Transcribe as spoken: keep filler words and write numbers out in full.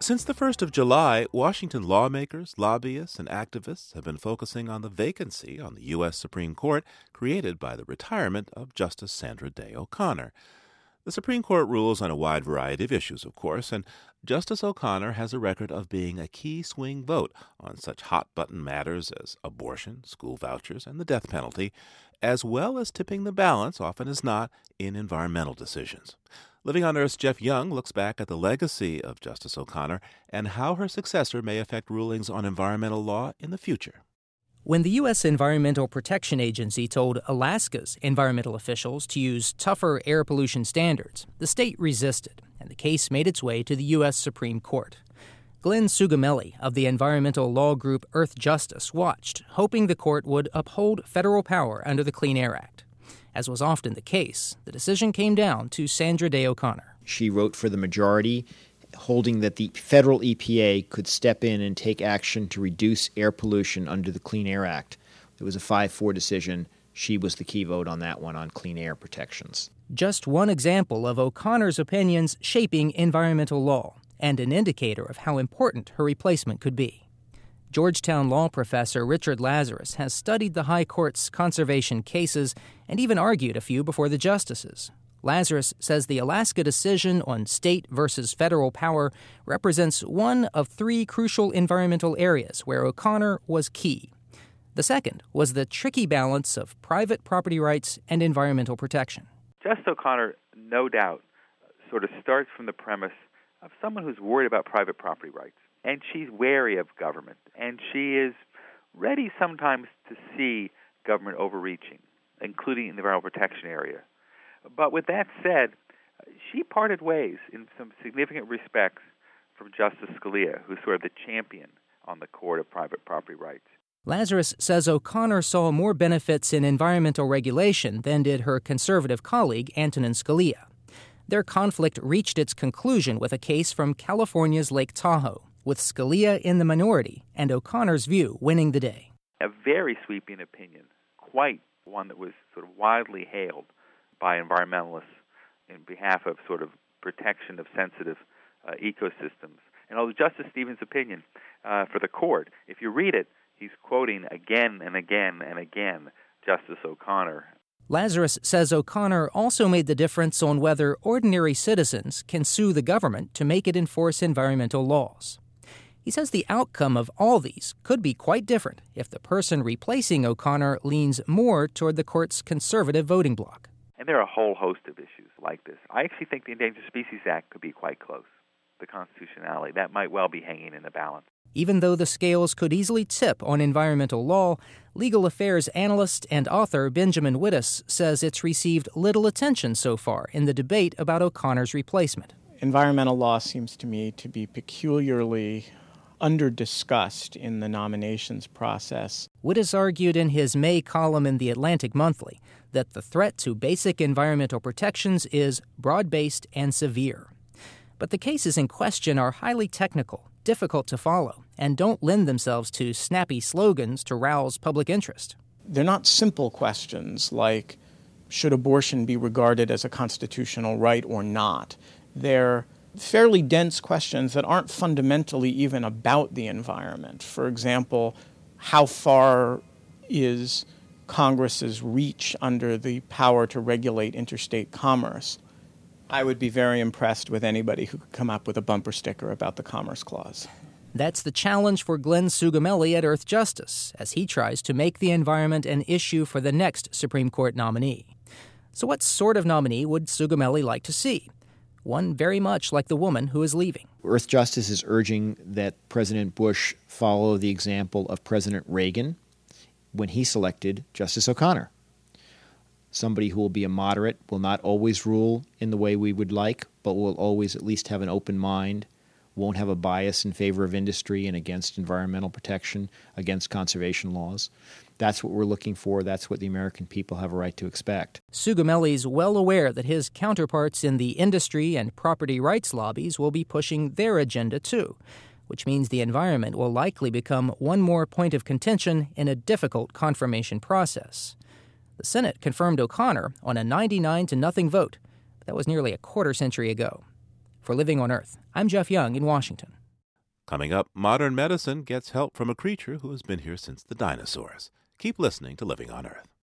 Since the first of July, Washington lawmakers, lobbyists, and activists have been focusing on the vacancy on the U S Supreme Court created by the retirement of Justice Sandra Day O'Connor. The Supreme Court rules on a wide variety of issues, of course, and Justice O'Connor has a record of being a key swing vote on such hot-button matters as abortion, school vouchers, and the death penalty, as well as tipping the balance, often as not, in environmental decisions. Living on Earth's Jeff Young looks back at the legacy of Justice O'Connor and how her successor may affect rulings on environmental law in the future. When the U S Environmental Protection Agency told Alaska's environmental officials to use tougher air pollution standards, the state resisted, and the case made its way to the U S Supreme Court. Glenn Sugamelli of the environmental law group Earth Justice watched, hoping the court would uphold federal power under the Clean Air Act. As was often the case, the decision came down to Sandra Day O'Connor. She wrote for the majority, holding that the federal E P A could step in and take action to reduce air pollution under the Clean Air Act. It was a five four decision. She was the key vote on that one on clean air protections. Just one example of O'Connor's opinions shaping environmental law, and an indicator of how important her replacement could be. Georgetown law professor Richard Lazarus has studied the High Court's conservation cases and even argued a few before the justices. Lazarus says the Alaska decision on state versus federal power represents one of three crucial environmental areas where O'Connor was key. The second was the tricky balance of private property rights and environmental protection. Justice O'Connor, no doubt, sort of starts from the premise of someone who's worried about private property rights. And she's wary of government, and she is ready sometimes to see government overreaching, including in the environmental protection area. But with that said, she parted ways in some significant respects from Justice Scalia, who's sort of the champion on the court of private property rights. Lazarus says O'Connor saw more benefits in environmental regulation than did her conservative colleague, Antonin Scalia. Their conflict reached its conclusion with a case from California's Lake Tahoe, with Scalia in the minority and O'Connor's view winning the day. A very sweeping opinion, quite one that was sort of widely hailed by environmentalists in behalf of sort of protection of sensitive uh, ecosystems. And although Justice Stevens' opinion uh, for the court, if you read it, he's quoting again and again and again Justice O'Connor. Lazarus says O'Connor also made the difference on whether ordinary citizens can sue the government to make it enforce environmental laws. He says the outcome of all these could be quite different if the person replacing O'Connor leans more toward the court's conservative voting bloc. And there are a whole host of issues like this. I actually think the Endangered Species Act could be quite close. The constitutionality, that might well be hanging in the balance. Even though the scales could easily tip on environmental law, legal affairs analyst and author Benjamin Wittes says it's received little attention so far in the debate about O'Connor's replacement. Environmental law seems to me to be peculiarly under-discussed in the nominations process. Wittes argued in his May column in The Atlantic Monthly that the threat to basic environmental protections is broad-based and severe. But the cases in question are highly technical, difficult to follow, and don't lend themselves to snappy slogans to rouse public interest. They're not simple questions like, should abortion be regarded as a constitutional right or not? They're fairly dense questions that aren't fundamentally even about the environment. For example, how far is Congress's reach under the power to regulate interstate commerce? I would be very impressed with anybody who could come up with a bumper sticker about the Commerce Clause. That's the challenge for Glenn Sugamelli at Earth Justice, as he tries to make the environment an issue for the next Supreme Court nominee. So what sort of nominee would Sugamelli like to see? One very much like the woman who is leaving. Earth Justice is urging that President Bush follow the example of President Reagan when he selected Justice O'Connor. Somebody who will be a moderate, will not always rule in the way we would like, but will always at least have an open mind, won't have a bias in favor of industry and against environmental protection, against conservation laws. That's what we're looking for. That's what the American people have a right to expect. Sugamelli's well aware that his counterparts in the industry and property rights lobbies will be pushing their agenda too, which means the environment will likely become one more point of contention in a difficult confirmation process. The Senate confirmed O'Connor on a ninety-nine to nothing vote, but that was nearly a quarter century ago. For Living on Earth, I'm Jeff Young in Washington. Coming up, modern medicine gets help from a creature who has been here since the dinosaurs. Keep listening to Living on Earth.